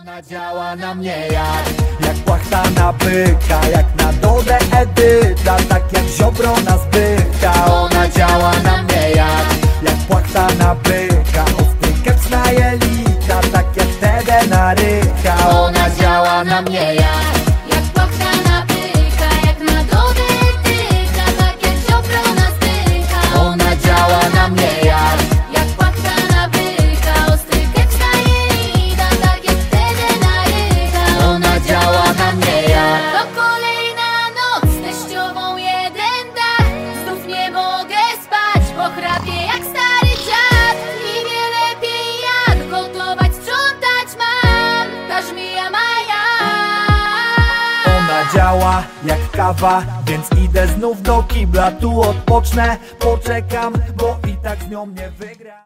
Ona działa na mnie jak płachta na byka, jak na Dodę Edyta, tak jak Ziobro na Zbycha. Ona działa na mnie jak płachta na byka, ostry keps na jelita, tak jak Tede na Rycha. Ona działa na mnie jak płachta na byka, jak na Dodę Edyta, tak jak Ziobro na Zbycha. Ona działa na mnie jak płachta na byka, ostry keps na jelita, tak jak Tede na Rycha. Ona działa na mnie To kolejna noc z teściową, jeden dach. Znów nie mogę spać, bo chrapię jak stary dziad. I wie lepiej jak gotować, sprzątać mam. Ta żmija Maja. Ona działa jak kawa, więc idę znów do kibla. Tu odpocznę, poczekam, bo i tak z nią nie wygra.